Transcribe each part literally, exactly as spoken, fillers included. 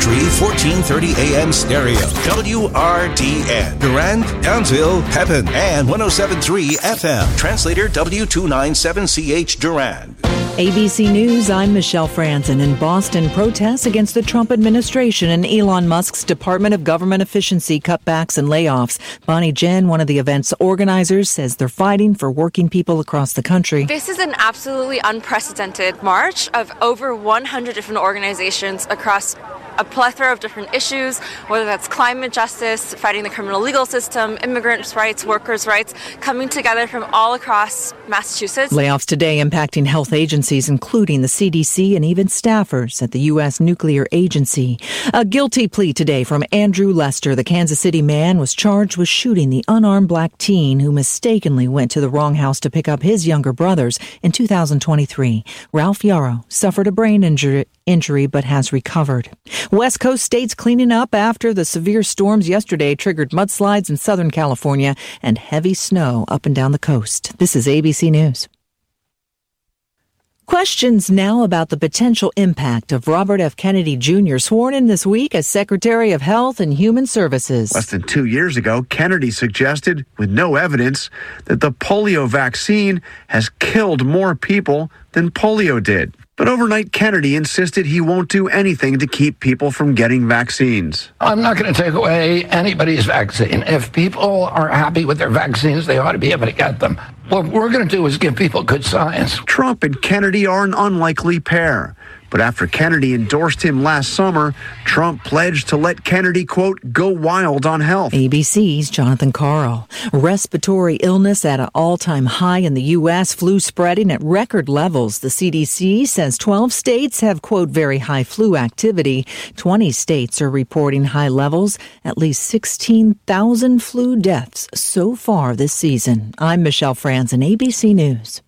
three, fourteen thirty A M stereo. W R D N. Durand, Townsville, Pepin, and one oh seven point three F M. Translator W two ninety-seven C H Durand. A B C News, I'm Michelle Franzen. In Boston, protests against the Trump administration and Elon Musk's Department of Government Efficiency cutbacks and layoffs. Bonnie Jen, one of the event's organizers, says they're fighting for working people across the country. This is an absolutely unprecedented march of over one hundred different organizations across a plethora of different issues, whether that's climate justice, fighting the criminal legal system, immigrants' rights, workers' rights, coming together from all across Massachusetts. Layoffs today impacting health agencies, including the C D C and even staffers at the U S Nuclear Agency. A guilty plea today from Andrew Lester. The Kansas City man was charged with shooting the unarmed black teen who mistakenly went to the wrong house to pick up his younger brothers in two thousand twenty-three. Ralph Yarrow suffered a brain injury, injury but has recovered. West Coast states cleaning up after the severe storms yesterday triggered mudslides in Southern California and heavy snow up and down the coast. This is A B C News. Questions now about the potential impact of Robert F. Kennedy Junior sworn in this week as Secretary of Health and Human Services. Less than two years ago, Kennedy suggested, with no evidence, that the polio vaccine has killed more people than polio did. But overnight, Kennedy insisted he won't do anything to keep people from getting vaccines. I'm not going to take away anybody's vaccine. If people are happy with their vaccines, they ought to be able to get them. What we're going to do is give people good science. Trump and Kennedy are an unlikely pair. But after Kennedy endorsed him last summer, Trump pledged to let Kennedy, quote, go wild on health. A B C's Jonathan Carl. Respiratory illness at an all-time high in the U S, flu spreading at record levels. The C D C says twelve states have, quote, very high flu activity. twenty states are reporting high levels. At least sixteen thousand flu deaths so far this season. I'm Michelle Franzen, A B C News.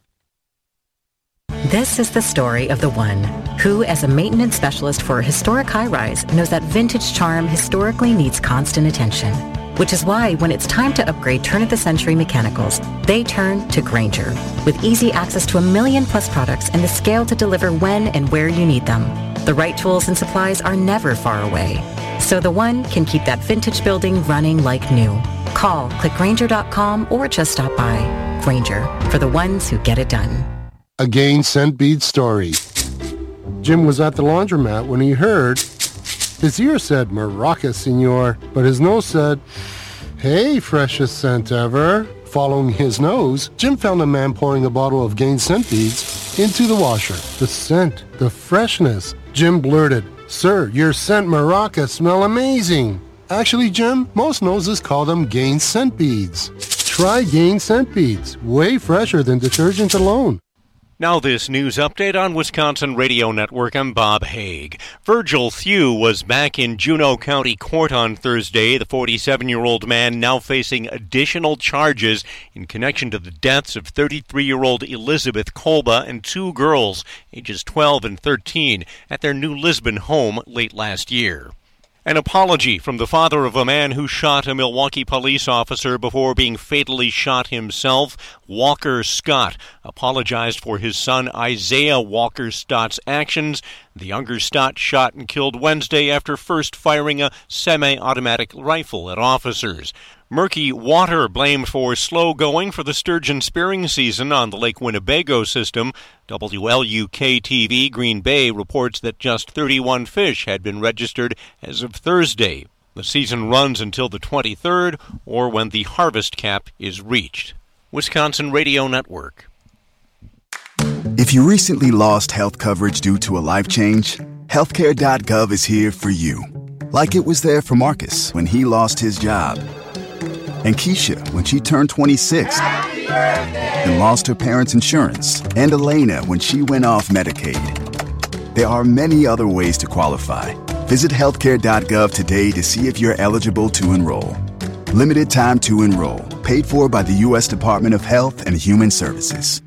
This is the story of the one who, as a maintenance specialist for a historic high-rise, knows that vintage charm historically needs constant attention. Which is why, when it's time to upgrade turn-of-the-century mechanicals, they turn to Grainger. With easy access to a million-plus products and the scale to deliver when and where you need them. The right tools and supplies are never far away. So the one can keep that vintage building running like new. Call, click Grainger dot com, or just stop by. Grainger, for the ones who get it done. A Gain Scent Bead story. Jim was at the laundromat when he heard, his ear said, Maraca, senor, but his nose said, hey, freshest scent ever. Following his nose, Jim found a man pouring a bottle of Gain Scent Beads into the washer. The scent, the freshness. Jim blurted, sir, your scent Maraca smell amazing. Actually, Jim, most noses call them Gain Scent Beads. Try Gain Scent Beads, way fresher than detergent alone. Now this news update on Wisconsin Radio Network. I'm Bob Haig. Virgil Thew was back in Juneau County Court on Thursday. The forty-seven-year-old man now facing additional charges in connection to the deaths of thirty-three-year-old Elizabeth Kolba and two girls, ages twelve and thirteen, at their New Lisbon home late last year. An apology from the father of a man who shot a Milwaukee police officer before being fatally shot himself. Walker Scott apologized for his son Isaiah Walker Stott's actions. The younger Stott shot and killed Wednesday after first firing a semi-automatic rifle at officers. Murky water blamed for slow going for the sturgeon spearing season on the Lake Winnebago system. W L U K T V Green Bay reports that just thirty-one fish had been registered as of Thursday. The season runs until the twenty-third, or when the harvest cap is reached. Wisconsin Radio Network. If you recently lost health coverage due to a life change, healthcare dot gov is here for you. Like it was there for Marcus when he lost his job. And Keisha when she turned twenty-six and lost her parents' insurance. And Elena when she went off Medicaid. There are many other ways to qualify. Visit healthcare dot gov today to see if you're eligible to enroll. Limited time to enroll. Paid for by the U S Department of Health and Human Services.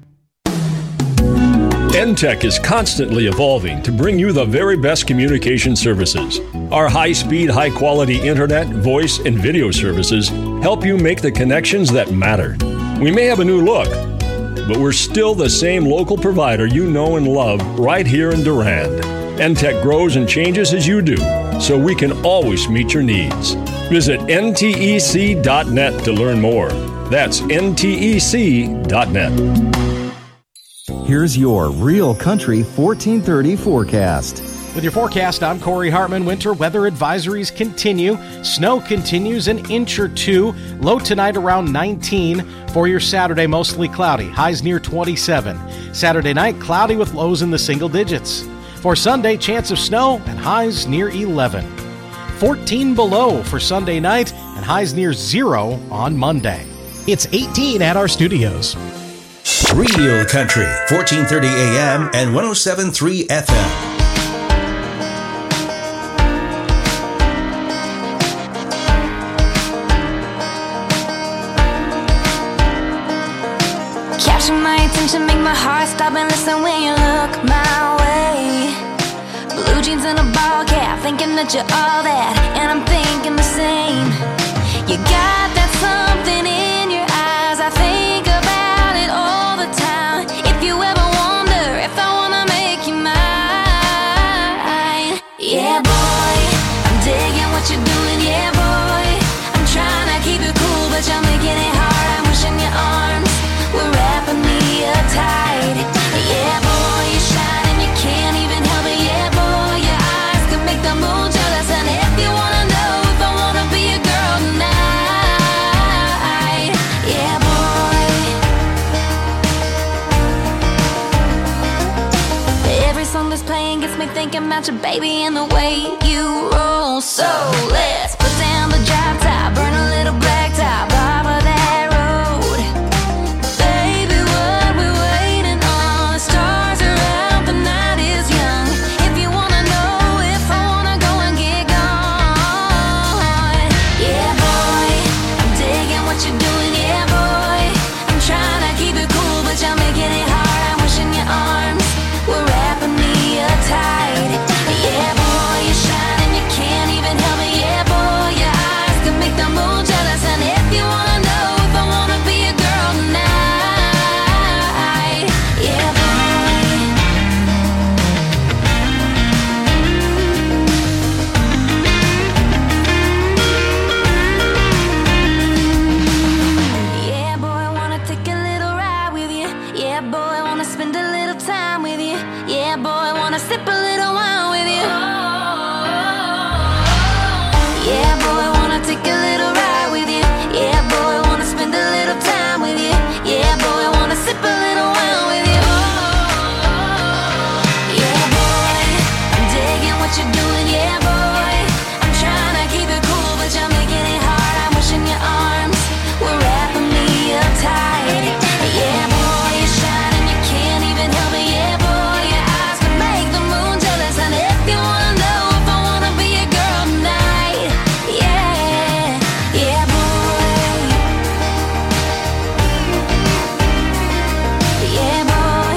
N T E C is constantly evolving to bring you the very best communication services. Our high-speed, high-quality internet, voice, and video services help you make the connections that matter. We may have a new look, but we're still the same local provider you know and love right here in Durand. N T E C grows and changes as you do. so we can always meet your needs. Visit N T E C dot net to learn more. That's N T E C dot net. Here's your Real Country fourteen thirty forecast. With your forecast, I'm Corey Hartman. Winter weather advisories continue. Snow continues an inch or two. Low tonight around nineteen. For your Saturday, mostly cloudy. Highs near twenty-seven. Saturday night, cloudy with lows in the single digits. For Sunday, chance of snow and highs near eleven. fourteen below for Sunday night and highs near zero on Monday. It's eighteen at our studios. Real Country, fourteen thirty A M and one oh seven point three F M. Capture my attention, make my heart stop and listen when you look my way. Blue jeans and a ball cap, thinking that you're all that, and I'm thinking the same. You got that something in your eyes, I think about it all the time. If you ever wonder if I wanna make you mine, yeah boy, I'm digging what you're doing, yeah boy. I'm trying to keep it cool, but you're making it hard. I'm wishing your arms were wrapping me up tight. Yeah boy, you shine and you can't even help it. Yeah boy, your eyes can make the moon jealous. And if you wanna know if I wanna be a girl tonight, yeah boy. Every song that's playing gets me thinking about your baby and the way you roll. So let's put down the drop top, burn a little black top off of that road. Baby, what we waiting on? The stars are out, the night is young. If you wanna know if I wanna go and get gone, yeah boy, I'm digging what you're doing, yeah boy. I'm trying to keep it cool, but you're making it hard. I'm wishing your arms were wrapping me up tight. Yeah boy, you shine and you can't even help it. Yeah boy, your eyes can make the moon jealous. And if you wanna know if I wanna be a girl tonight, yeah boy. Yeah boy, I wanna take a little ride with you. Yeah boy, I wanna spend a little time with you. Yeah boy, I wanna sip a little wine with you. Yeah boy, I wanna take a little ride with you. Yeah boy, I wanna spend a little time with you. Yeah boy, I wanna sip a little wine with you. Yeah boy, I'm digging what you're doing. Yeah boy, I'm trying to keep it cool, but you're making it hard. I'm wishing your arms were wrapping me up tight. Yeah boy, you shine and you can't even help it. Yeah boy, your eyes can make the moon jealous. And if you wanna know if I wanna be a girl tonight, yeah, yeah boy, yeah boy,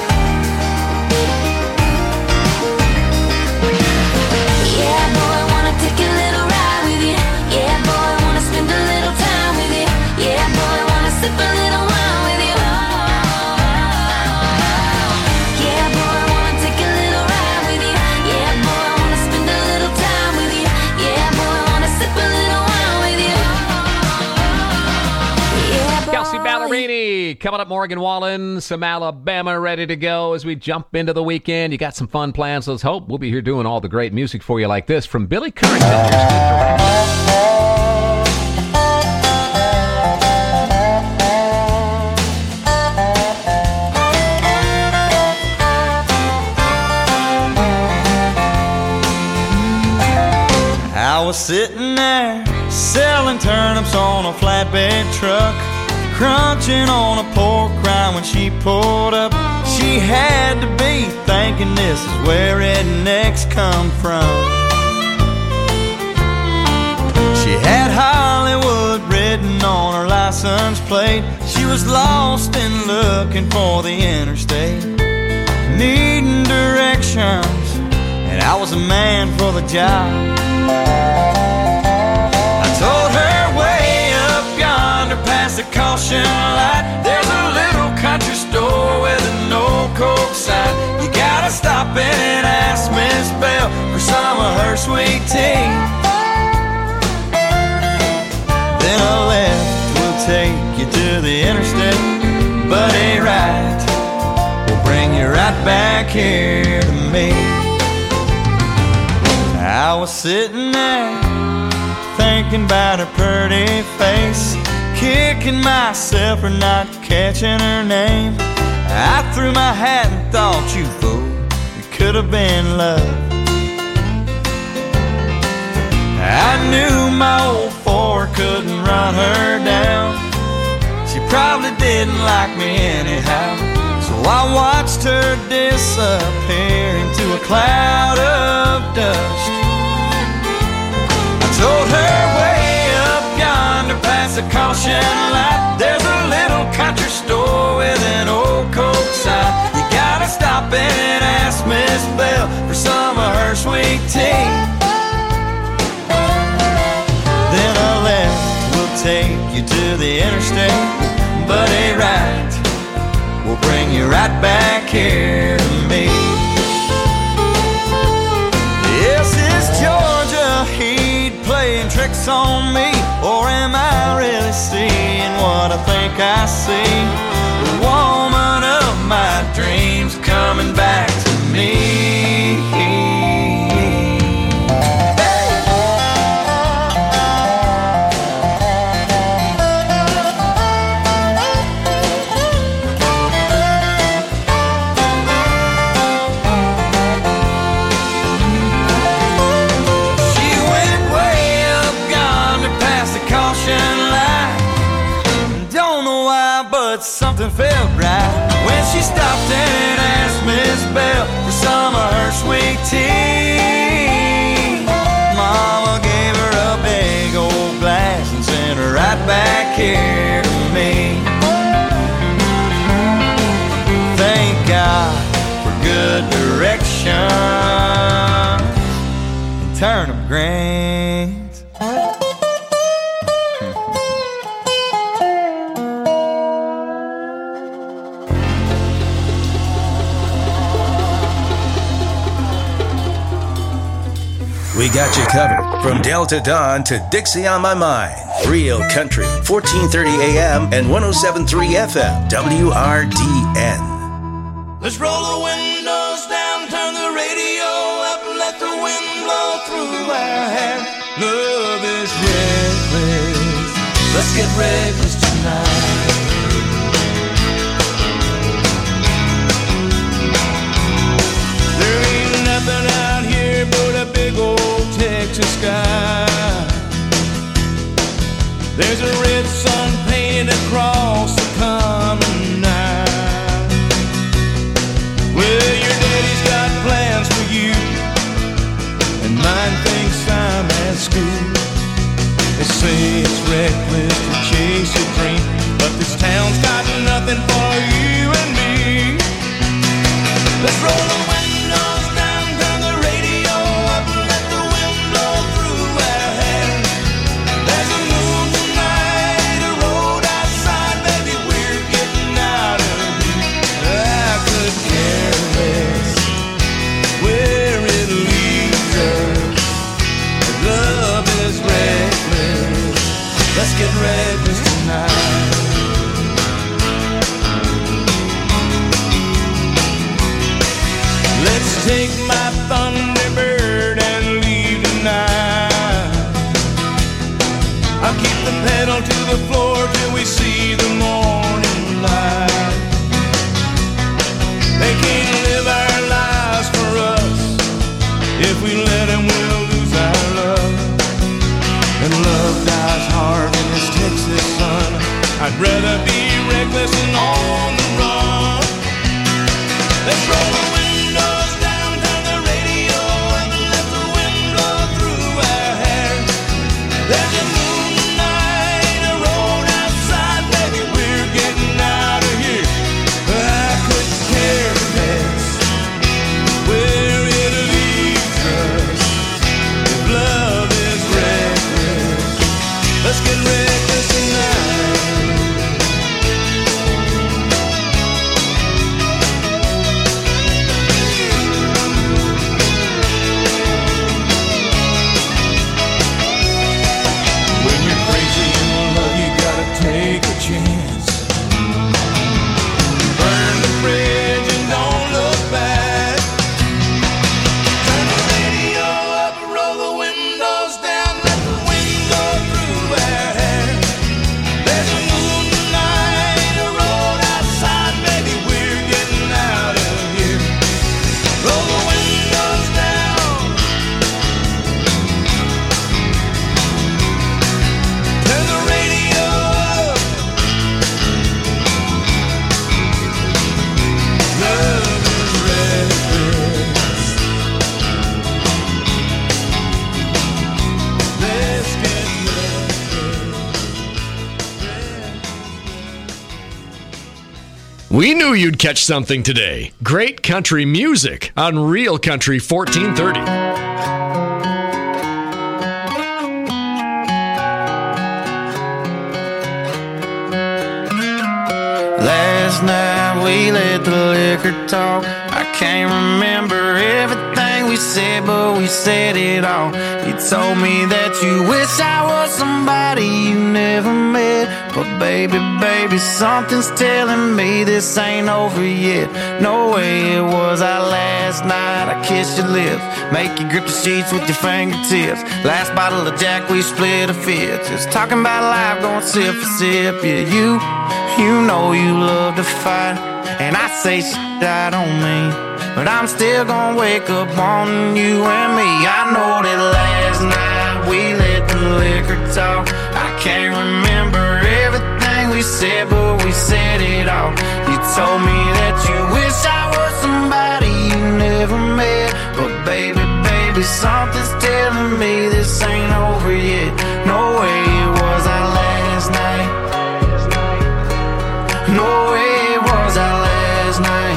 yeah boy, I wanna take a little ride with you. Yeah boy, I wanna spend a little time with you. Yeah boy, I wanna sip a little wine with you. Yeah boy, I wanna take a little ride with you. Yeah boy, I wanna spend a little time with you. Yeah boy, I wanna sip a little wine with you. Yeah boy. Kelsey Ballerini coming up. Morgan Wallen, some Alabama ready to go as we jump into the weekend. You got some fun plans. Let's hope we'll be here doing all the great music for you like this from Billy Currington. I was sitting there selling turnips on a flatbed truck, crunching on a pork rind when she pulled up. She had to be thinking this is where rednecks come from. She had Hollywood written on her license plate. She was lost and looking for the interstate, needing directions, and I was a man for the job. I told her way up yonder past the caution light, there's a little country store with a no coke sign. You gotta stop in and ask Miss Bell for some of her her sweet tea. Then a left will take you to the interstate, but a right will bring you right back here to me. I was sitting there thinking about her pretty face, kicking myself for not catching her name. I threw my hat and thought, you fool, it could have been love. I knew my old Ford couldn't run her down. She probably didn't like me anyhow. So I watched her disappear into a cloud of dust. I told her way up yonder past the caution light, there's a little country store with an old Coke sign. You gotta stop and ask Miss Bell for some of her sweet tea. Then a left will take you to the interstate, but a right will bring you right back here to me. Yes, is Georgia Heat playing tricks on me, or am I really seeing what I think I see? The woman of my dreams coming back to me. Something felt right when she stopped and asked Miss Bell for some of her sweet tea. Mama gave her a big old glass and sent her right back here to me. Thank God for good direction and turnip greens. We got you covered from Delta Dawn to Dixie on My Mind. Real Country, fourteen thirty A M and one oh seven point three F M, W R D N. Let's roll the windows down, turn the radio up, and let the wind blow through our hair. Love is reckless. Let's get reckless tonight. There ain't nothing out here but a big old Texas sky. There's a red sun painted across the common night. Well, your daddy's got plans for you, and mine thinks I'm at school. They say it's reckless to chase a dream, but this town's got nothing for you and me. Let's roll the windows down, turn the radio up, and let the wind blow through our hair. There's a moon tonight, a road outside, baby, we're getting out of here. I could care less where it leads us. Love is reckless. Let's get reckless tonight. Let's take my Thunderbird and leave tonight. I'll keep the pedal to the floor till we see the morning light. They can't live our lives for us. If we let them, we'll lose our love. And love dies hard in this Texas sun. I'd rather be reckless and on the run. Let's roll the windows down, turn the radio up, and let the wind blow through our hair. There's a moon tonight, a road outside, baby, we're getting out of here. I could care less where it leads us. If love is reckless, let's get reckless tonight. We knew you'd catch something today. Great country music on Real Country fourteen thirty. Last night we let the liquor talk. I can't remember everything we said, but we said it all. You told me that you wish I was somebody you never met. But baby, baby, something's telling me this ain't over yet. No way it was our last night. I kissed your lips, make you grip the sheets with your fingertips. Last bottle of Jack, we split a fifth. Just talking about life, going sip for sip. Yeah, you, you know you love to fight, and I say shit I don't mean, but I'm still gonna wake up wanting you and me. I know that last night we let the liquor talk. I can't remember everything we said, but we said it all. You told me that you wish I was somebody you never met. But baby, baby, something's telling me this ain't over yet. No way it was our last night. No way it was our last night.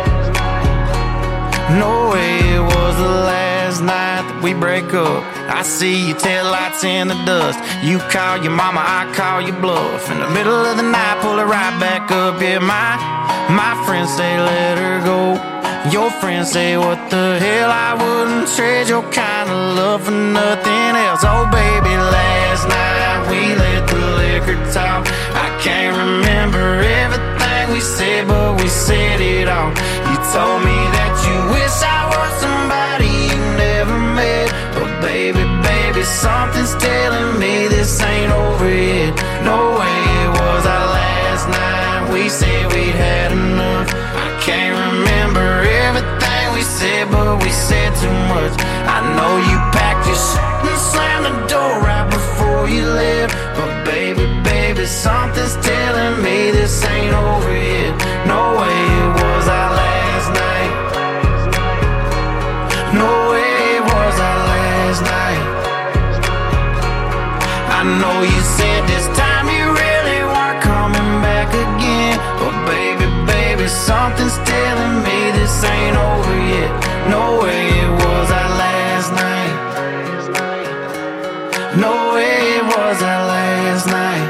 No way it was the last night that we break up. I see your taillights in the dust. You call your mama, I call your bluff. In the middle of the night, pull it right back up. Yeah, my, my friends say let her go. Your friends say what the hell, I wouldn't trade your kind of love for nothing else. Oh baby, last night we let the liquor talk. I can't remember everything we said, but we said it all. You told me that you wish I was somebody you never met. But baby, baby, something's telling me this ain't over yet. No way it was our last night. We said we'd had enough. I can't remember everything we said, but we said too much. I know you packed your shit and slammed the door right before you left. But baby, baby, something's telling me this ain't over yet. No way it was our last night. No way it was our last night. I know you said this time you really weren't coming back again. But baby, baby, something's telling me this ain't over yet. No way it was our last night. No way it was our last night.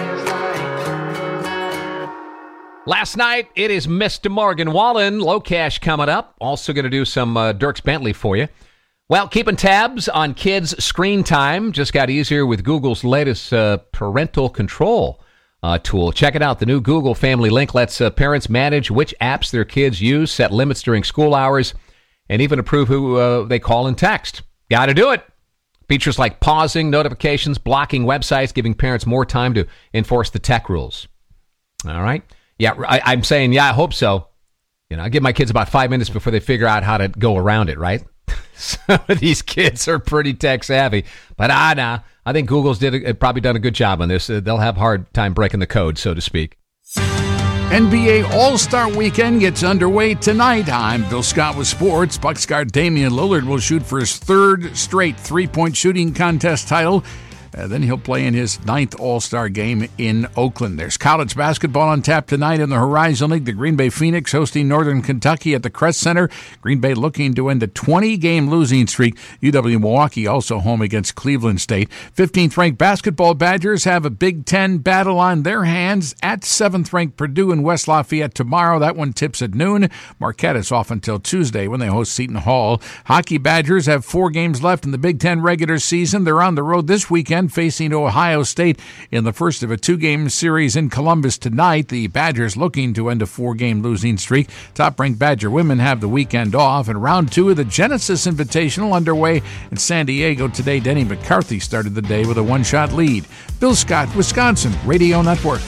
Last night, it is Mister Morgan Wallen. Low Cash coming up. Also going to do some uh, Dierks Bentley for you. Well, keeping tabs on kids' screen time just got easier with Google's latest uh, parental control uh, tool. Check it out. The new Google Family Link lets uh, parents manage which apps their kids use, set limits during school hours, and even approve who uh, they call and text. Got to do it. Features like pausing notifications, blocking websites, giving parents more time to enforce the tech rules. All right. Yeah, I, I'm saying, yeah, I hope so. You know, I give my kids about five minutes before they figure out how to go around it, right? Some of these kids are pretty tech savvy, but ah, nah, I think Google's did a, probably done a good job on this. Uh, they'll have a hard time breaking the code, so to speak. N B A All-Star Weekend gets underway tonight. I'm Bill Scott with sports. Bucks guard Damian Lillard will shoot for his third straight three-point shooting contest title. Uh, then he'll play in his ninth All-Star game in Oakland. There's college basketball on tap tonight in the Horizon League. The Green Bay Phoenix hosting Northern Kentucky at the Crest Center. Green Bay looking to end a twenty-game losing streak. U W-Milwaukee also home against Cleveland State. fifteenth-ranked basketball Badgers have a Big Ten battle on their hands at seventh-ranked Purdue in West Lafayette tomorrow. That one tips at noon. Marquette is off until Tuesday when they host Seton Hall. Hockey Badgers have four games left in the Big Ten regular season. They're on the road this weekend, facing Ohio State in the first of a two-game series in Columbus tonight. The Badgers looking to end a four-game losing streak. Top-ranked Badger women have the weekend off, and round two of the Genesis Invitational underway in San Diego today. Denny McCarthy started the day with a one-shot lead. Bill Scott, Wisconsin Radio Network.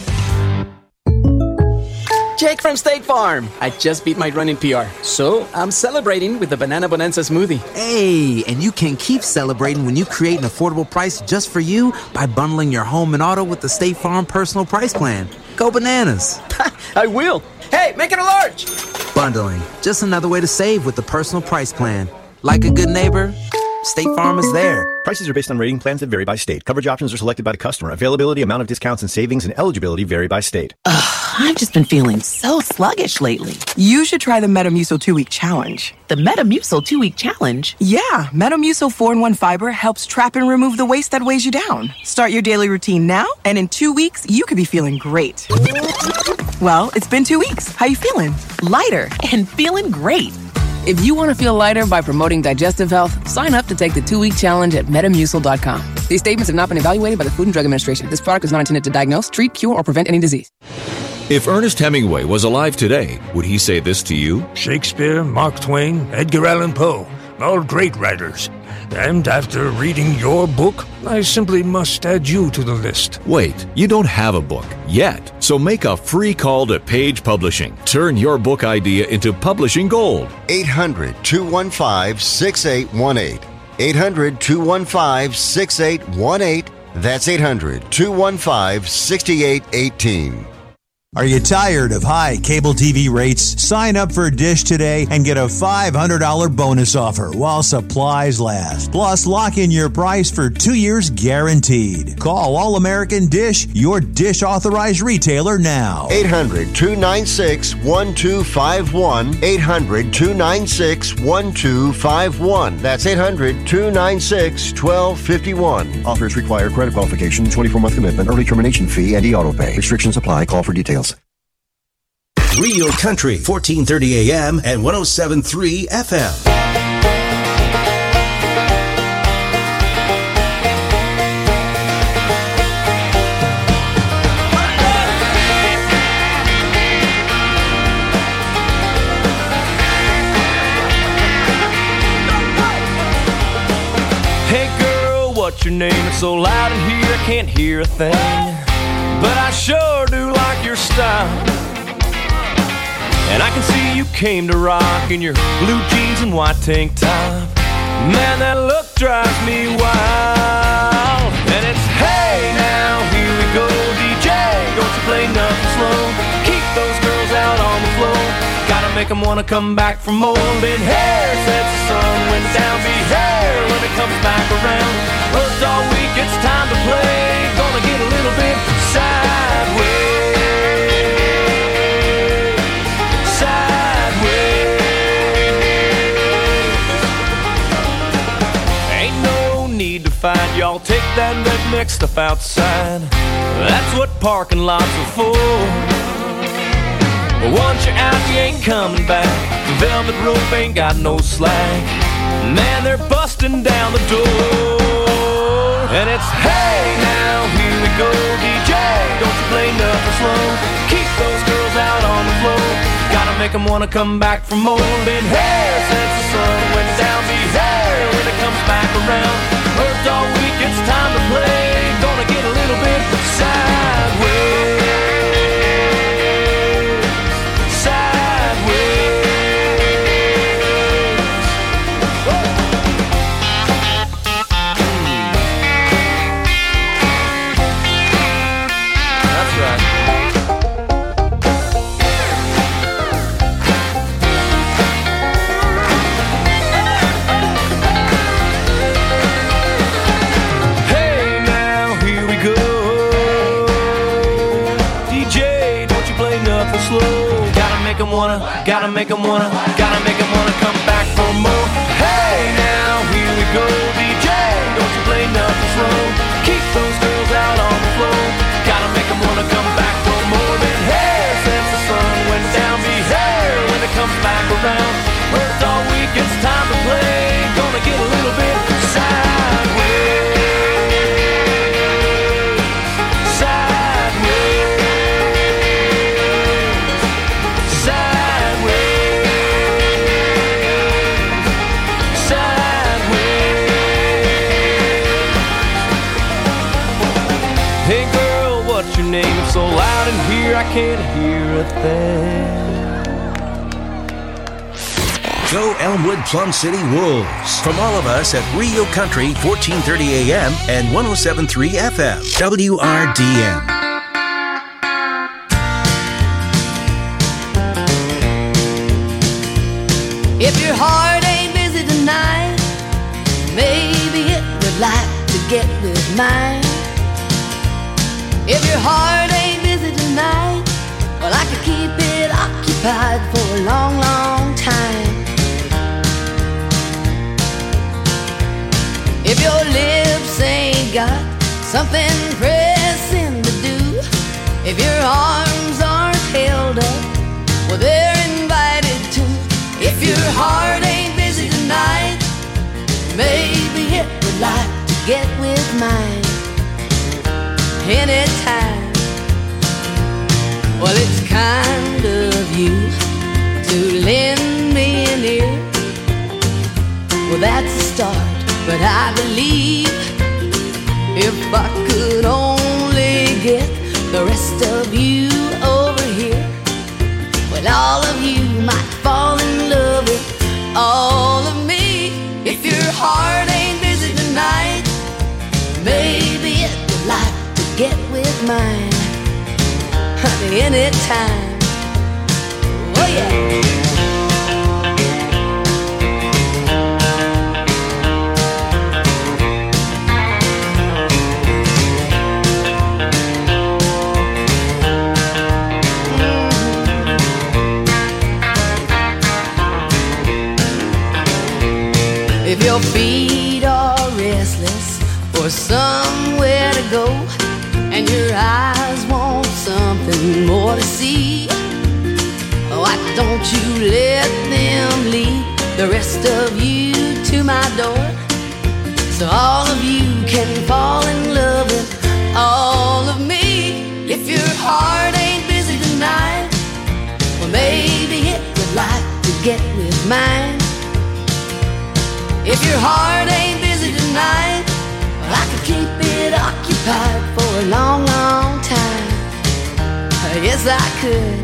Jake from State Farm. I just beat my running P R, so I'm celebrating with the Banana Bonanza smoothie. Hey, and you can keep celebrating when you create an affordable price just for you by bundling your home and auto with the State Farm Personal Price Plan. Go bananas. I will. Hey, make it a large. Bundling, just another way to save with the Personal Price Plan. Like a good neighbor, State Farm is there. Prices are based on rating plans that vary by state. Coverage options are selected by the customer. Availability, amount of discounts and savings, and eligibility vary by state. Ugh, I've just been feeling so sluggish lately. You should try the Metamucil two-week challenge. The Metamucil two-week challenge? Yeah, Metamucil four in one fiber helps trap and remove the waste that weighs you down. Start your daily routine now, and in two weeks, you could be feeling great. Well, it's been two weeks. How you feeling? Lighter and feeling great. If you want to feel lighter by promoting digestive health, sign up to take the two-week challenge at Metamucil dot com. These statements have not been evaluated by the Food and Drug Administration. This product is not intended to diagnose, treat, cure, or prevent any disease. If Ernest Hemingway was alive today, would he say this to you? Shakespeare, Mark Twain, Edgar Allan Poe, all great writers. And after reading your book, I simply must add you to the list. Wait, you don't have a book yet, so make a free call to Page Publishing. Turn your book idea into publishing gold. eight hundred, two one five, six eight one eight. eight hundred, two one five, six eight one eight. That's eight hundred, two one five, six eight one eight. Are you tired of high cable T V rates? Sign up for Dish today and get a five hundred dollars bonus offer while supplies last. Plus, lock in your price for two years guaranteed. Call All American Dish, your Dish authorized retailer now. eight hundred, two nine six, one two five one. eight hundred, two nine six, one two five one. That's eight hundred, two nine six, one two five one. Offers require credit qualification, twenty-four month commitment, early termination fee, and e-auto pay. Restrictions apply. Call for details. Real Country, fourteen thirty A M and one oh seven point three F M. Hey girl, what's your name? It's so loud in here I can't hear a thing, but I sure do like your style. And I can see you came to rock in your blue jeans and white tank top. Man, that look drives me wild. And it's, hey now, here we go, D J. Don't you play nothing slow. Keep those girls out on the floor. Gotta make them wanna come back for more. Been hair since the sun went down. Be hair when it comes back around. Worked all week, it's time to play. Gonna get a little bit sideways. Find y'all take that redneck stuff outside. That's what parking lots are for. But once you're out, you ain't coming back. The velvet rope ain't got no slack. Man, they're busting down the door. And it's, hey now, here we go, D J. Don't you play nothing slow. Keep those girls out on the floor. Gotta make them wanna come back for more. Been hair since the sun went down. Be hair when it comes back around. Worked all week, it's time to play. Gonna get a little bit sideways. Sideways. That's right. Slow. Gotta make them wanna, gotta make them wanna, gotta make them wanna come back for more. Hey now, here we go, D J. Don't you play nothing slow. Keep those girls out on the floor. Gotta make them wanna come back for more. Been hair since the sun went down. Be hair when it comes back around. Worked all week, it's time to play. Gonna get a little bit sideways. Name it's so loud in here I can't hear a thing. Go Elmwood Plum City Wolves. From all of us at Rio Country, fourteen thirty A M and one oh seven point three F M, W R D N. If your heart ain't busy tonight, maybe it would like to get with mine. If your heart ain't busy tonight, well, Well, I could keep it occupied for a long, long time. If your lips ain't got something pressing to do, if your arms aren't held up, well, they're invited to. If your heart ain't busy tonight, maybe it would like to get with mine anytime. Well, it's kind of you to lend me an ear. Well, that's a start, but I believe if I could only get the rest of you over here, well, all of you might fall in love with all of me. If your heart ain't busy tonight, maybe it would like to get with mine, honey, anytime. Oh yeah. If your feet are restless for somewhere to go, and your eyes want something more to see, why don't you let them lead the rest of you to my door, so all of you can fall in love with all of me. If your heart ain't busy tonight, well, maybe it would like to get with mine. If your heart ain't busy tonight, well, I could keep it occupied for a long, long time. Yes, I could.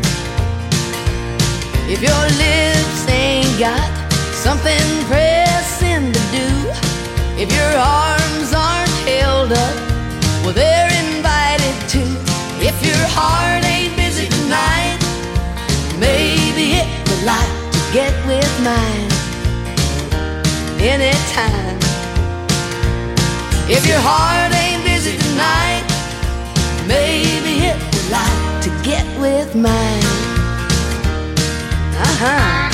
If your lips ain't got something pressing to do, if your arms aren't held up, well, they're invited to. If your heart ain't busy tonight, maybe it would like to get with mine anytime. If your heart ain't busy tonight, maybe it would like to get with mine. Uh-huh.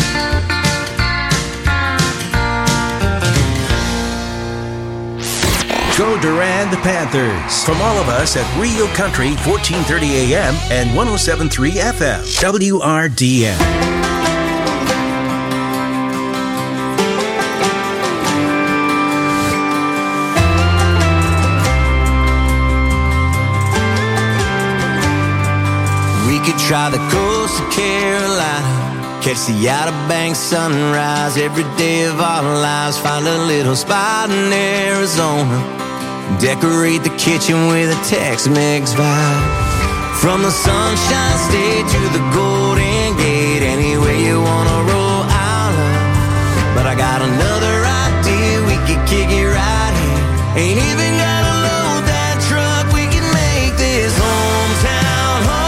Go Duran the Panthers. From all of us at Real Country, fourteen thirty A M and one oh seven point three F M, W R D N. Try the coast of Carolina, catch the Outer Banks sunrise every day of our lives. Find a little spot in Arizona, decorate the kitchen with a Tex-Mex vibe. From the Sunshine State to the Golden Gate, anywhere you wanna roll, I'll love. But I got another idea, we could kick it right here. Ain't even gotta load that truck, we can make this hometown home.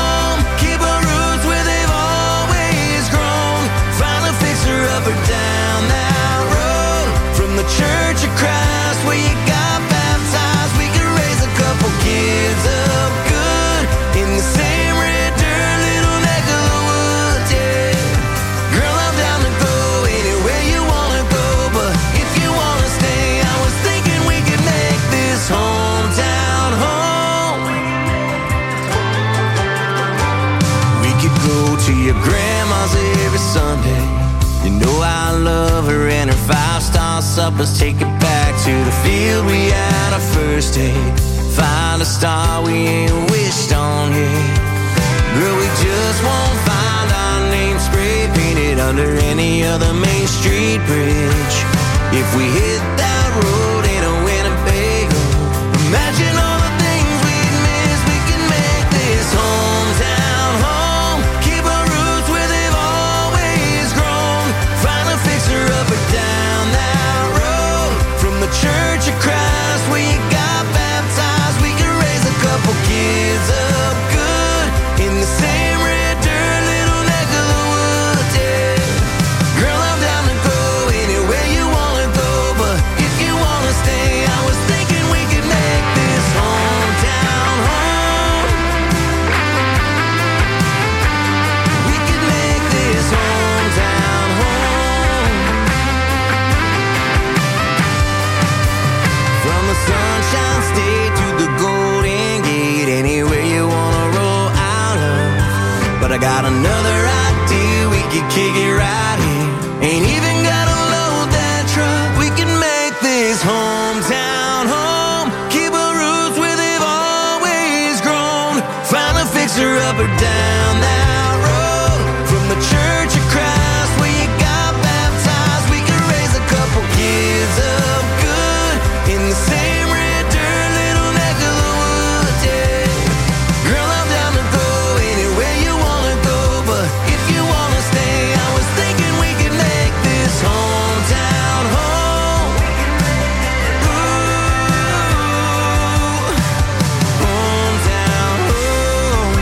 Up or down that road, from the Church of Christ where you got baptized, we could raise a couple kids up good in the same red dirt little neck of the woods, yeah. Girl, I'm down to go anywhere you wanna go, but if you wanna stay, I was thinking we could make this hometown home. We could go to your grandma's every Sunday. You know I love her and her five-star suppers. Take it back to the field we had our first date. Find a star we ain't wished on yet. Girl, we just won't find our name spray painted under any other Main Street bridge. If we hit that road in a Winnebago, imagine all the things we'd miss. We can make this hometown home. Keep our roots where they've always grown. Find a fixer up or down that road, from the Church of Christ where you got baptized. We can raise a couple kids up good in the same red dirt little neck of the woods, yeah. Girl, I'm down to go anywhere you wanna go, but if kick it right here. Ain't even gotta load that truck. We can make this hometown home. Keep our roots where they've always grown. Find a fixer up or down that road. From the Church of Christ where you got baptized, we could raise a couple kids up good in the same red dirt little neck of the woods, yeah. Girl, I'm down to go anywhere you wanna go, but if you wanna stay, I was thinking we could make this hometown home. Ooh, hometown home.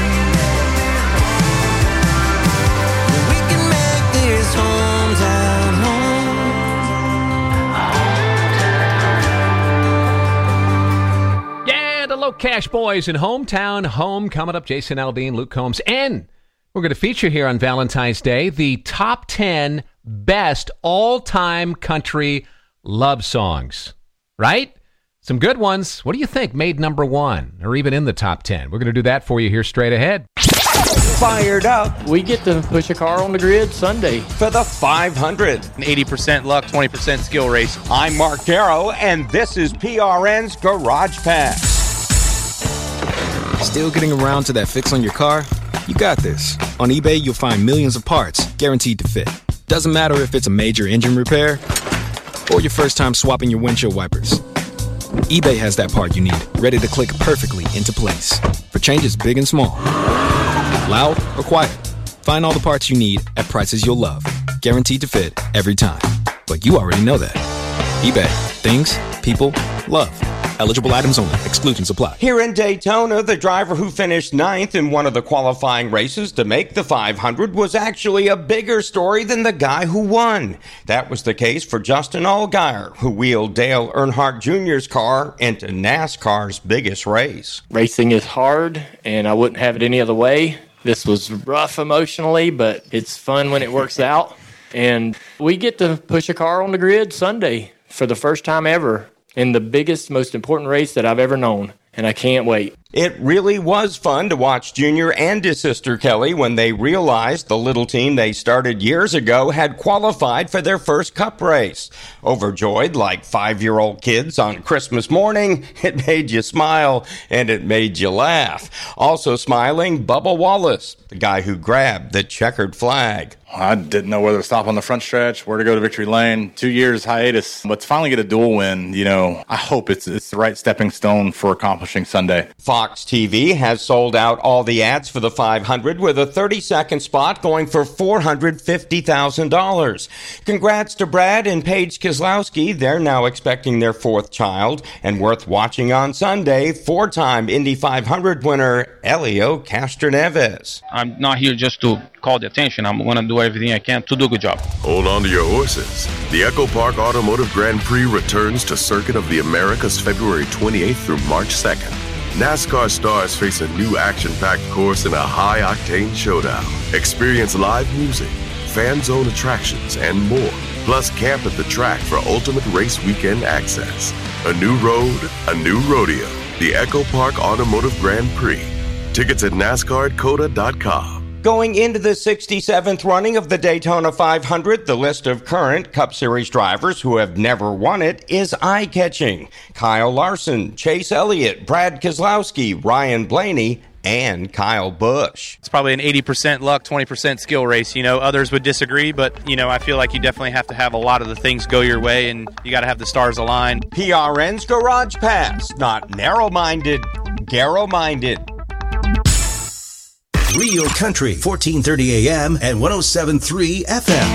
We can make this hometown home. Yeah, the Low Cash Boys in Hometown Home coming up. Jason Aldean, Luke Combs, and we're going to feature here on Valentine's Day the top ten best all-time country love songs. Right? Some good ones. What do you think made number one or even in the top ten? We're going to do that for you here straight ahead. Fired up. We get to push a car on the grid Sunday for the five hundred. eighty percent luck, twenty percent skill race. I'm Mark Darrow, and this is P R N's Garage Pass. Still getting around to that fix on your car? You got this. On eBay, you'll find millions of parts guaranteed to fit. Doesn't matter if it's a major engine repair or your first time swapping your windshield wipers. eBay has that part you need, ready to click perfectly into place for changes big and small. Loud or quiet, find all the parts you need at prices you'll love. Guaranteed to fit every time. But you already know that. eBay. Things, people, love. Eligible items only. Exclusions apply. Here in Daytona, the driver who finished ninth in one of the qualifying races to make the five hundred was actually a bigger story than the guy who won. That was the case for Justin Allgaier, who wheeled Dale Earnhardt Junior's car into NASCAR's biggest race. Racing is hard, and I wouldn't have it any other way. This was rough emotionally, but it's fun when it works out. And we get to push a car on the grid Sunday for the first time ever in the biggest, most important race that I've ever known. And I can't wait. It really was fun to watch Junior and his sister Kelly when they realized the little team they started years ago had qualified for their first cup race. Overjoyed like five-year-old kids on Christmas morning, it made you smile and it made you laugh. Also smiling, Bubba Wallace, the guy who grabbed the checkered flag. I didn't know whether to stop on the front stretch, where to go to victory lane. Two years hiatus, but to finally get a dual win, you know, I hope it's it's the right stepping stone for accomplishing Sunday. Fox T V has sold out all the ads for the five hundred with a thirty-second spot going for four hundred fifty thousand dollars. Congrats to Brad and Paige Keselowski. They're now expecting their fourth child. And worth watching on Sunday, four-time Indy five hundred winner Helio Castroneves. I'm not here just to call the attention. I'm going to do everything I can to do a good job. Hold on to your horses. The Echo Park Automotive Grand Prix returns to Circuit of the Americas February twenty-eighth through March second. NASCAR stars face a new action-packed course in a high-octane showdown. Experience live music, fan zone attractions, and more. Plus, camp at the track for ultimate race weekend access. A new road, a new rodeo. The Echo Park Automotive Grand Prix. Tickets at NASCAR Coda dot com. Going into the sixty-seventh running of the Daytona five hundred, the list of current Cup Series drivers who have never won it is eye-catching. Kyle Larson, Chase Elliott, Brad Keselowski, Ryan Blaney, and Kyle Busch. It's probably an eighty percent luck, twenty percent skill race. You know, others would disagree, but, you know, I feel like you definitely have to have a lot of the things go your way, and you got to have the stars align. P R N's Garage Pass. Not narrow-minded, Garrow-minded. Real Country, fourteen thirty A M and one oh seven point three F M.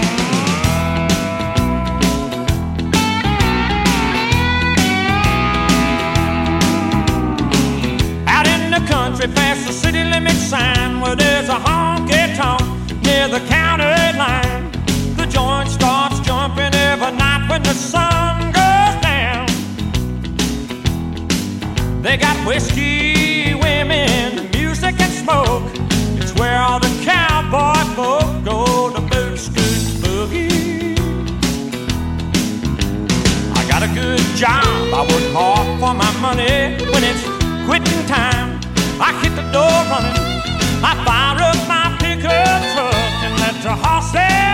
Out in the country past the city limit sign where there's a honky-tonk near the county line. The joint starts jumping every night when the sun goes down. They got whiskey, women, music and smoke. It's where all the cowboy folk go to boot scoot boogie. I got a good job, I work hard for my money. When it's quitting time, I hit the door running. I fire up my pickup truck and let the horses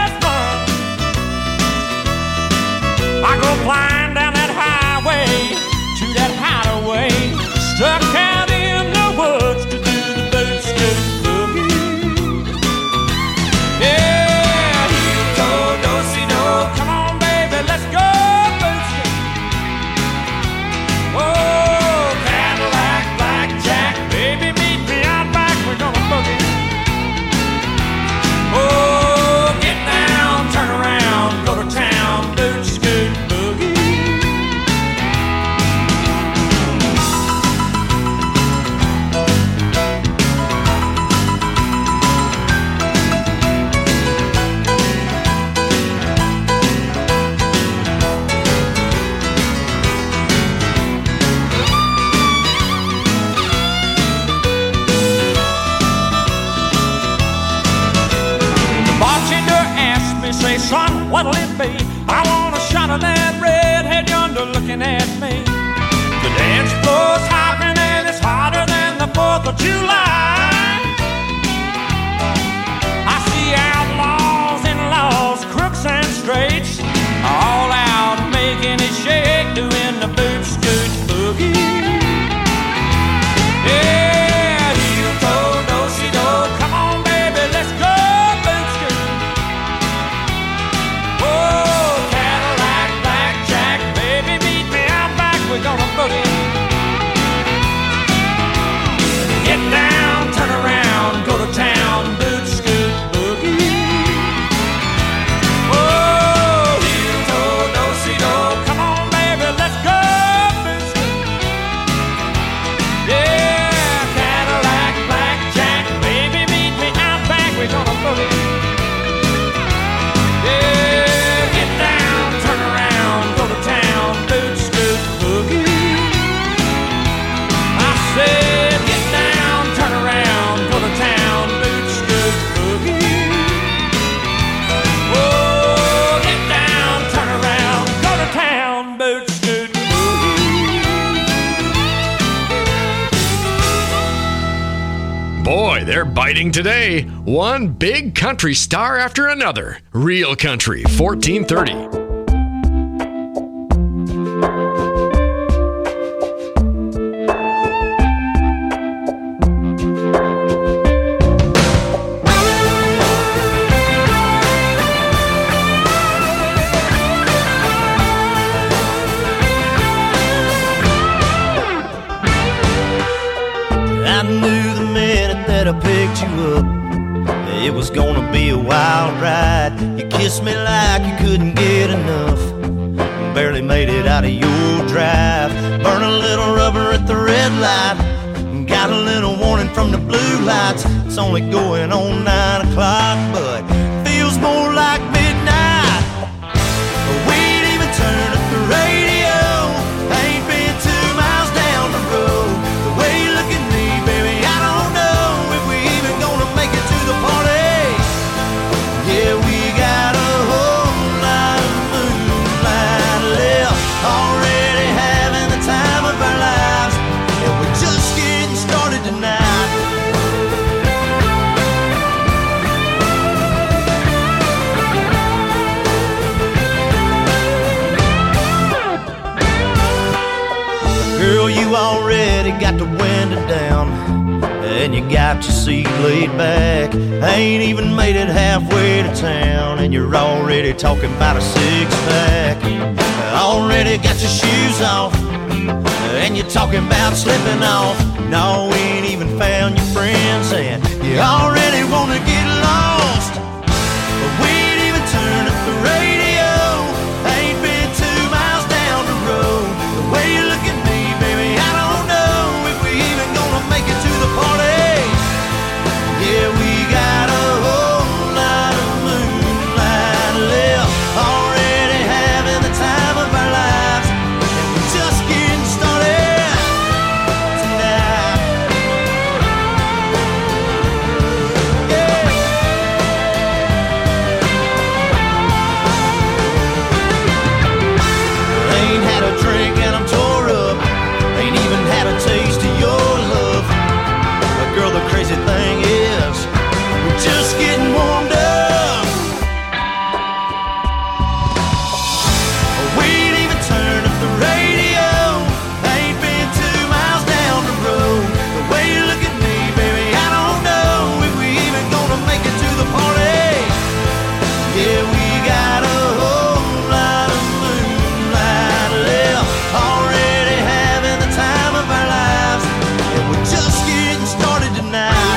son, what'll it be? I want a shot of that redhead yonder looking at me. The dance floor's hopping and it's hotter than the fourth of July. I see outlaws and laws, crooks and straights, all out making it shake, doing the boot scoot boogie. Yeah, heel toe, do-si-do, come on baby, let's go boot scoot. Oh, Cadillac, blackjack, baby, meet me out back, we're gonna boogie. Get down, turn around, go to town, boot scoot boogie. Oh, heel toe, do-si-do, come on baby, let's go boot scoot. Yeah, Cadillac, blackjack, baby, meet me out back, we're gonna boogie. Yeah, get down, turn around, go to town, boot scoot boogie. I said, get down, turn around, go to town, boot scoot boogie. Oh, get down, turn around, go to town, boot scoot Boy, they're biting today. One big country star after another. Real Country, fourteen thirty. I knew the minute that I picked you up, it was gonna be a wild ride. You kissed me like you couldn't get enough, barely made it out of your drive. Burn a little rubber at the red light, got a little warning from the blue lights. It's only going on nine o'clock, but feels more like midnight. We ain't even turned up the radio, ain't been two miles down the road. The way you look at me, baby, I don't know if we even gonna make it to the party. Yeah, we got a whole lot of moonlight left, already having the time of our lives, and we're just getting started tonight. Girl, you already got the window down, and you got your seat laid back. Ain't even made it halfway to town, and you're already talking about a six-pack. Already got your shoes off, and you're talking about slipping off. No, we ain't even found your friends, and you already wanna get lost. But we ain't even turned up the radio, ain't been two miles down the road. The way you look at me, baby, I don't know if we even gonna make it to the party. Yeah, we got a whole lot of moonlight left, already having the time of our lives, and we're just getting started tonight. Yeah. Ain't had a drink and I'm tore up, ain't even had a taste of your love. But girl, the crazy thing is, we're just getting warmed up. We ain't even turned up the radio, ain't been two miles down the road. The way you look at me, baby, I don't know if we even gonna make it to the party. Yeah, we got a whole lot of moonlight left, already having the time of our lives, and we're just getting started tonight.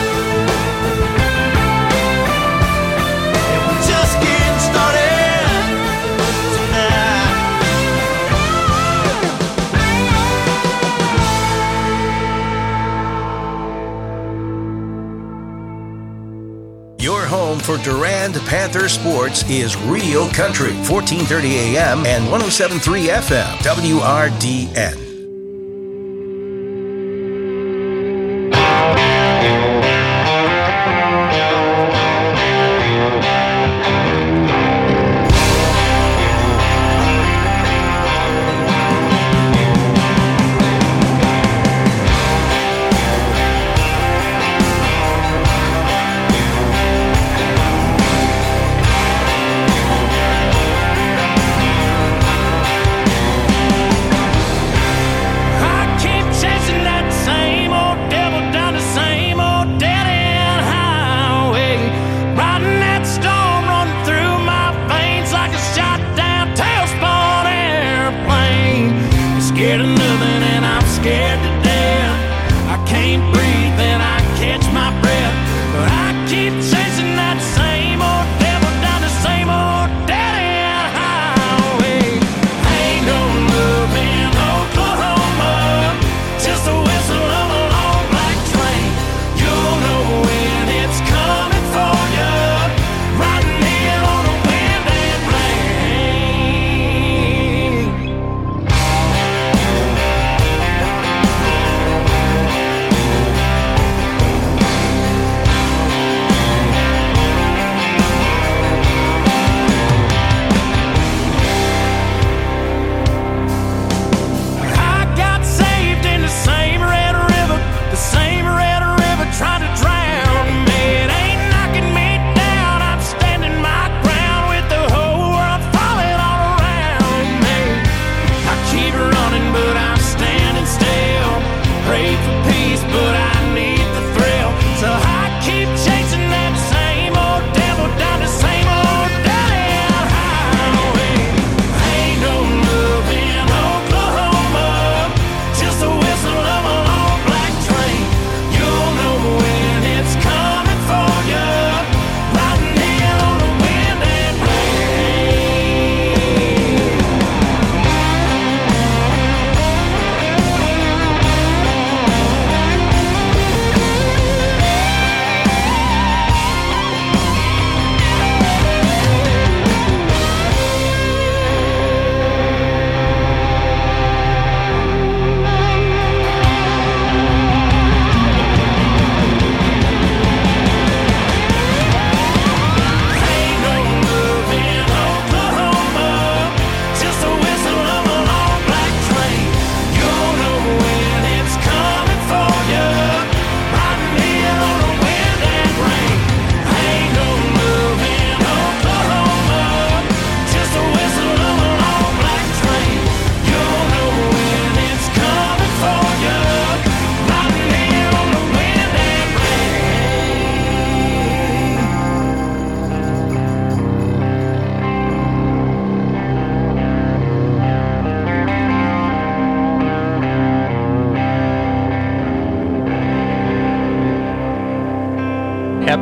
And we're just getting started tonight. Your home for Durand Panther sports is Real Country, fourteen thirty A M and one oh seven point three F M, W R D N.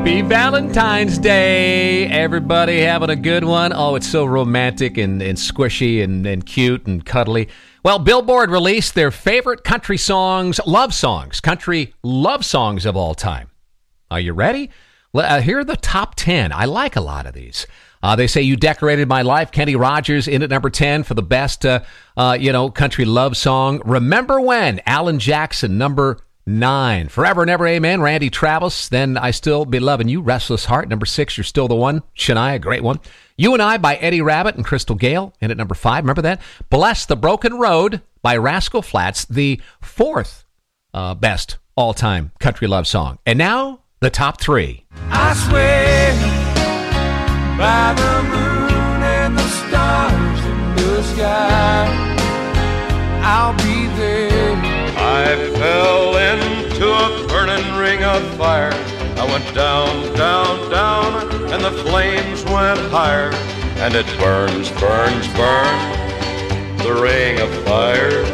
Happy Valentine's Day. Everybody having a good one. Oh, it's so romantic and, and squishy and, and cute and cuddly. Well, Billboard released their favorite country songs, love songs, country love songs of all time. Are you ready? Well, uh, here are the top ten. I like a lot of these. Uh, they say You Decorated My Life, Kenny Rogers in at number ten for the best, uh, uh, you know, country love song. Remember When, Alan Jackson, number nine. Forever and Ever, Amen, Randy Travis. Then I Still Be Loving You, Restless Heart. Number six, You're Still the One, Shania, great one. You and I by Eddie Rabbitt and Crystal Gale in at number five. Remember that? Bless the Broken Road by Rascal Flatts, the fourth uh, best all-time country love song. And now, the top three. I swear by the moon and the stars in the sky, I'll be there. I fell into a burning ring of fire. I went down, down, down, and the flames went higher. And it burns, burns, burns, the ring of fire.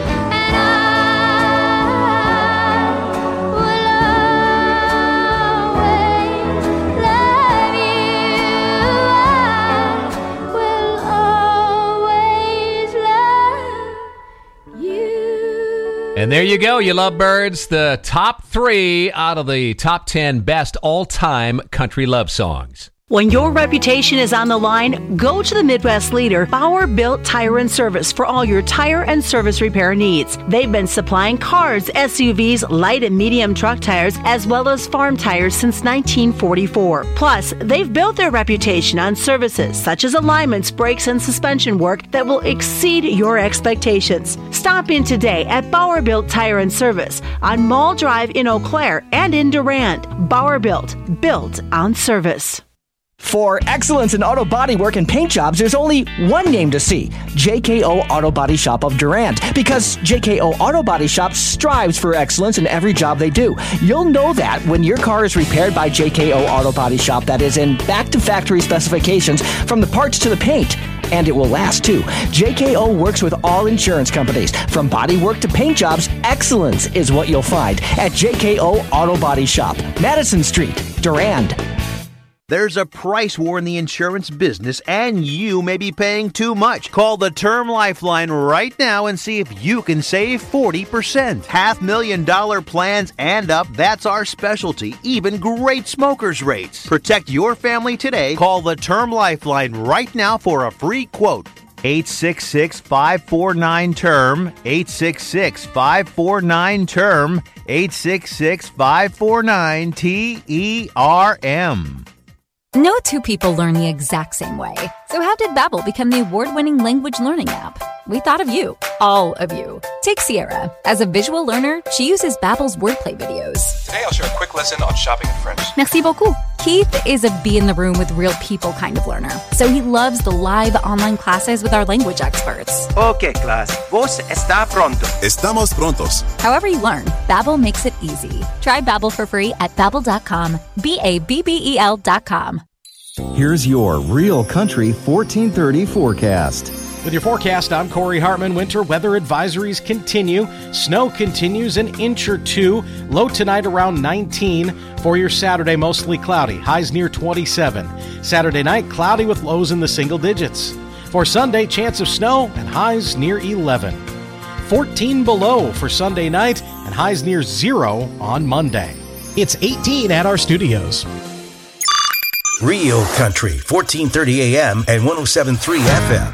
And there you go, you lovebirds. The top three out of the top ten best all-time country love songs. When your reputation is on the line, go to the Midwest leader, Bauer Built Tire and Service, for all your tire and service repair needs. They've been supplying cars, S U Vs, light and medium truck tires, as well as farm tires since nineteen forty-four. Plus, they've built their reputation on services such as alignments, brakes, and suspension work that will exceed your expectations. Stop in today at Bauer Built Tire and Service on Mall Drive in Eau Claire and in Durant. Bauer Built, built on service. For excellence in auto body work and paint jobs, there's only one name to see, J K O Auto Body Shop of Durant, because J K O Auto Body Shop strives for excellence in every job they do. You'll know that when your car is repaired by J K O Auto Body Shop, that is in back-to-factory specifications from the parts to the paint. And it will last, too. J K O works with all insurance companies. From body work to paint jobs, excellence is what you'll find at J K O Auto Body Shop, Madison Street, Durand. There's a price war in the insurance business, and you may be paying too much. Call the Term Lifeline right now and see if you can save forty percent. Half million dollar plans and up, that's our specialty. Even great smokers rates. Protect your family today. Call the Term Lifeline right now for a free quote. eight six six, five four nine, T E R M. eight six six, five four nine, T E R M. eight six six, five four nine, T E R M. No two people learn the exact same way. So how did Babbel become the award-winning language learning app? We thought of you. All of you. Take Sierra. As a visual learner, she uses Babbel's wordplay videos. Today I'll share a quick lesson on shopping in French. Merci beaucoup. Keith is a be in the room with real people kind of learner. So he loves the live online classes with our language experts. Okay, class. Vos está pronto. Estamos prontos. However you learn, Babbel makes it easy. Try Babbel for free at babbel dot com. B A B B E L dot com. Here's your Real Country fourteen thirty forecast. With your forecast, I'm Corey Hartman. Winter weather advisories continue. Snow continues an inch or two. Low tonight around nineteen. For your Saturday, mostly cloudy. Highs near twenty-seven. Saturday night, cloudy with lows in the single digits. For Sunday, chance of snow and highs near eleven. fourteen below for Sunday night and highs near zero on Monday. It's eighteen at our studios. Real Country, fourteen thirty A M and one oh seven point three F M.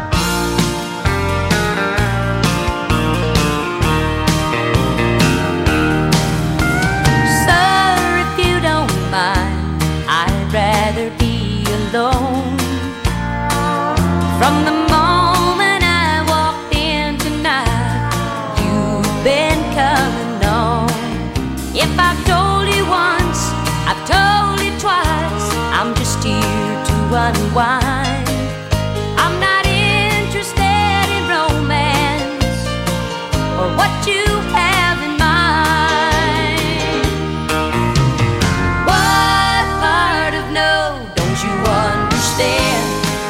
Sir, if you don't mind, I'd rather be alone. From the moment I walked in tonight, you've been coming on. If I've told you once, I've told you twice, I'm just here to unwind. I'm not interested in romance or what you have in mind. What part of no don't you understand?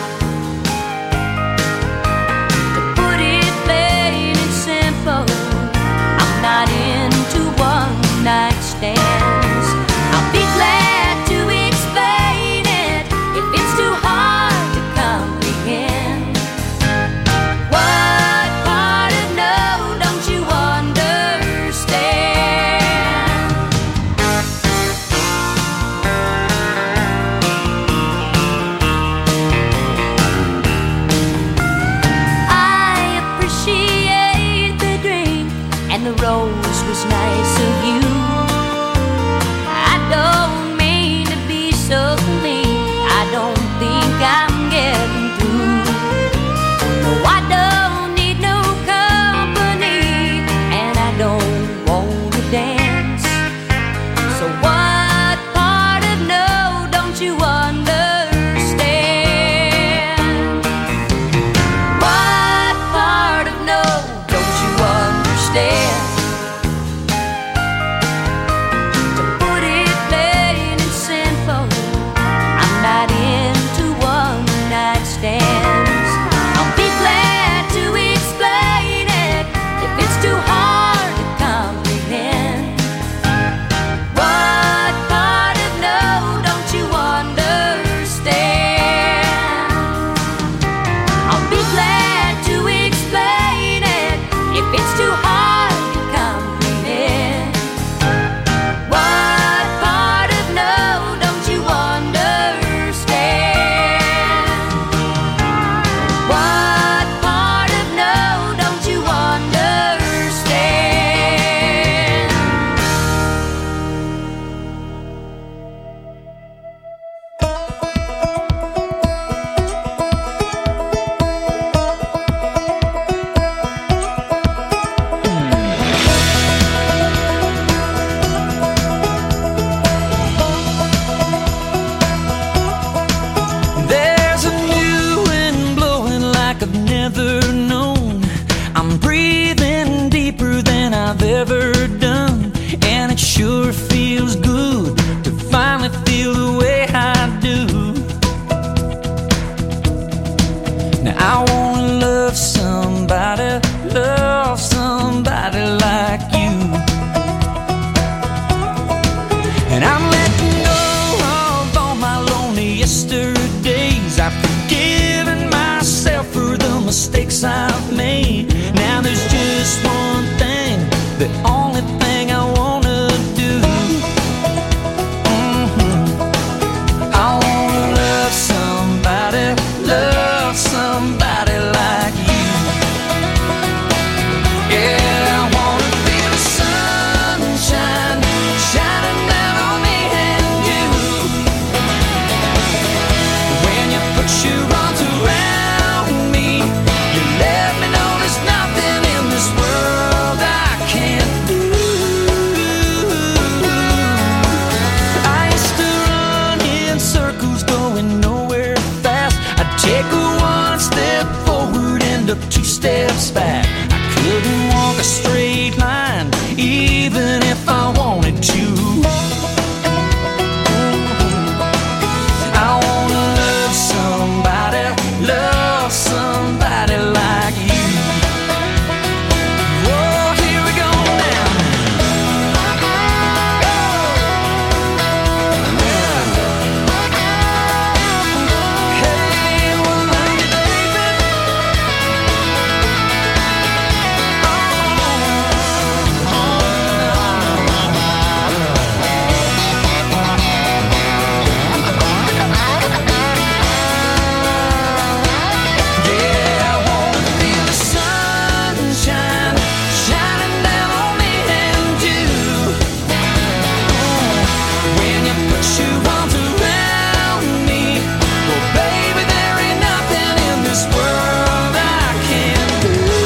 To put it plain and simple, I'm not into one night stands. I'll be glad to I wanna love somebody, love somebody like you. And I'm letting go of all my lonely yesterdays. I've forgiven myself for the mistakes I've made. Now there's just one thing, the only thing I wanna do. Mm-hmm. I wanna love somebody, love somebody like you. Yeah, I wanna feel the sunshine shining down on me and you. When you put your arms around me, you let me know there's nothing in this world I can't do. I used to run in circles going nowhere fast. I'd take one step forward, end up two steps back. I couldn't walk a straight line even if I wanted to. I wanna love somebody, love somebody like you. Oh, here we go now. Hey, well, love you, baby. Yeah, I wanna feel the sunshine shining down on me and you. When you put your arms around me, well, baby, there ain't nothing in this world I can't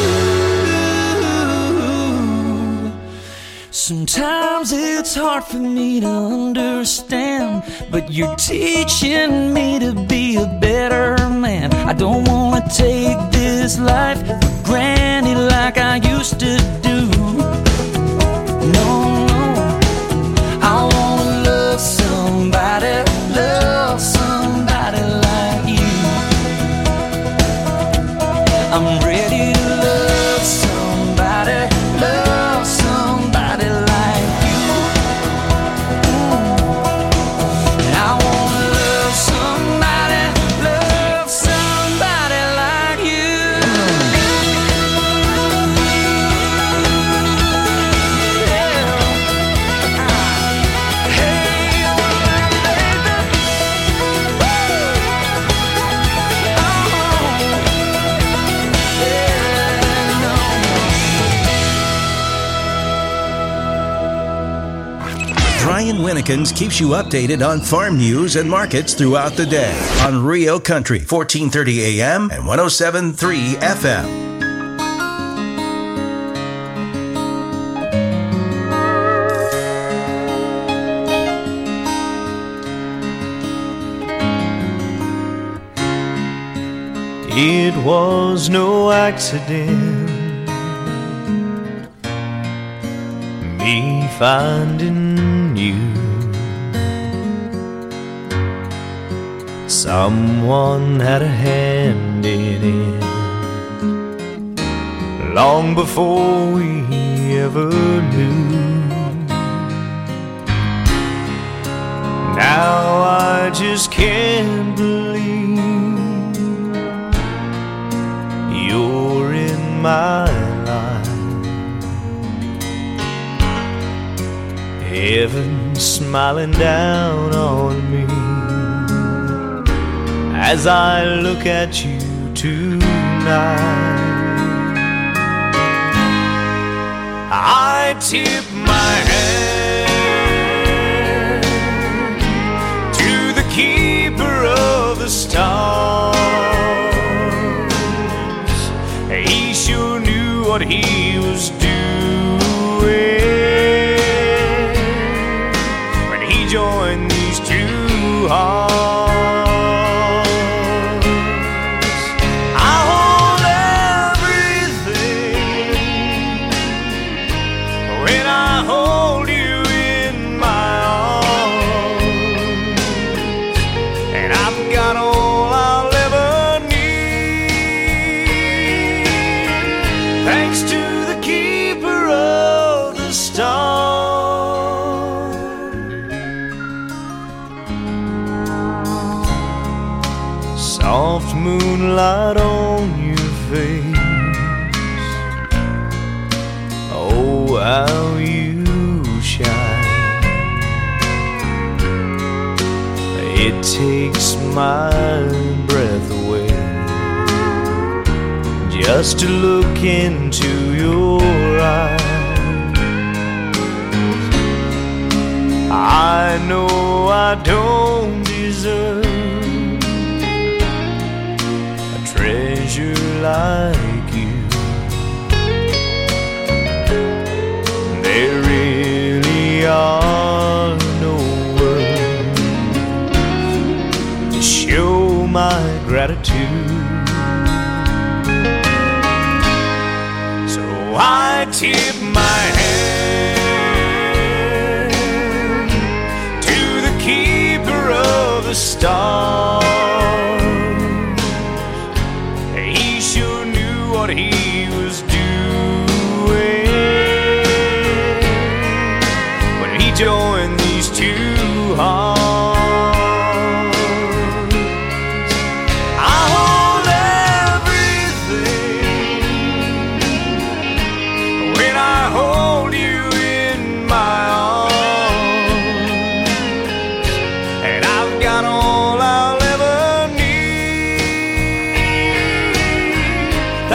do. Sometimes it's hard for me to understand, but you're teaching me to be a better man. I don't wanna take this life for granted like I used to do. No, no, I wanna love somebody, love somebody like you. I'm ready to love somebody, love somebody like you. And I wanna love somebody, love somebody like you. Brian Winnekins keeps you updated on farm news and markets throughout the day on Rio Country, fourteen thirty A M and one oh seven point three F M. It was no accident, me finding you. Someone had a hand in it long before we ever knew. Now I just can't believe you're in my life. Heaven smiling down on me as I look at you tonight. I tip my hand to the keeper of the stars. He sure knew what he was doing when he joined these two hearts. I hold everything when I hold you in my arms, and I've got all I'll ever need. thanks to the keeper of the stars. Soft moonlight on your face, oh, how you shine. It takes my breath away just to look into your eyes. I know I don't deserve a treasure like you. There really are no words to show my gratitude. So I tip my hand to the keeper of the stars. He sure knew what he was doing when he joined these two